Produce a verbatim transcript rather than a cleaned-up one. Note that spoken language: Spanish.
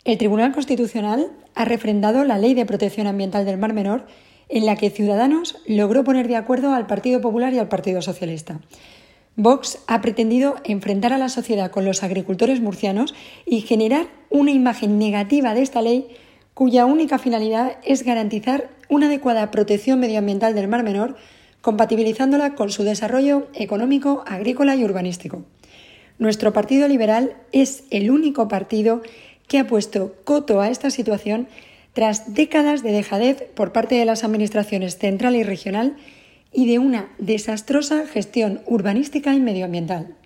El Tribunal Constitucional ha refrendado la Ley de Protección Ambiental del Mar Menor, en la que Ciudadanos logró poner de acuerdo al Partido Popular y al Partido Socialista. Vox ha pretendido enfrentar a la sociedad con los agricultores murcianos y generar una imagen negativa de esta ley, cuya única finalidad es garantizar una adecuada protección medioambiental del Mar Menor, compatibilizándola con su desarrollo económico, agrícola y urbanístico. Nuestro Partido Liberal es el único partido que ha puesto coto a esta situación tras décadas de dejadez por parte de las administraciones central y regional y de una desastrosa gestión urbanística y medioambiental.